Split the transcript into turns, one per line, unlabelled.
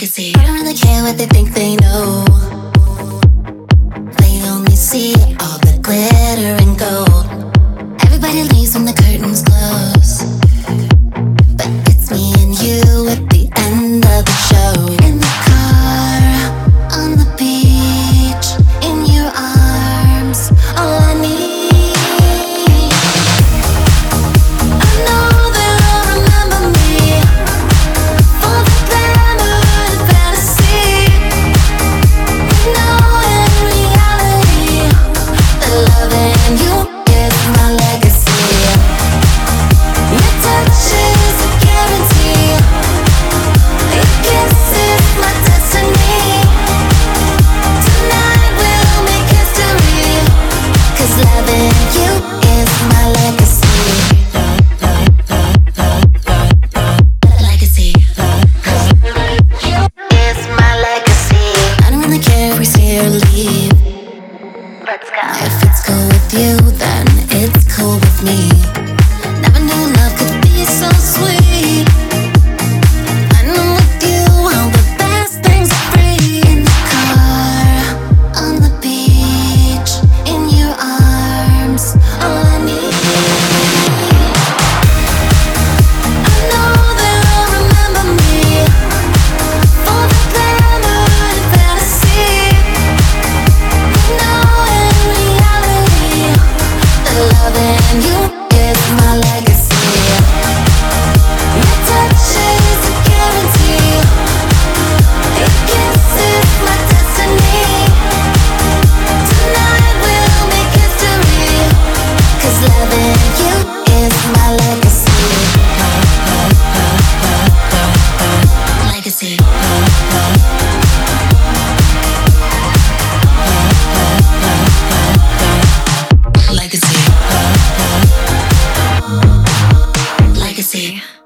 Legacy. I don't really care what they think they know. They only see all the glitter and gold. Everybody leaves when the curtains close, but it's me and you at the end of the show. In the car, on the beach, in your arms, all I need. I know they'll remember me for the glamour and fantasy. We know in reality that loving you is my legacy. Your touch is a guarantee. Your kiss is my destiny. Tonight we'll make history, 'cause loving you is my legacy. Legacy. Is my legacy. I don't really care if we stay or leave. Let's go. If it's cool with you, then it's cool with me. Never knew love could be so sweet. When I'm with you, all the best things are free. In the car, on the beach, in your arms, all I need. I know they'll remember me for the glamour and fantasy. We know in reality that loving you is my legacy. Your touch is a guarantee. Your kiss is my destiny. Tonight we'll make history, 'cause loving you is my legacy. Legacy. Legacy. Legacy.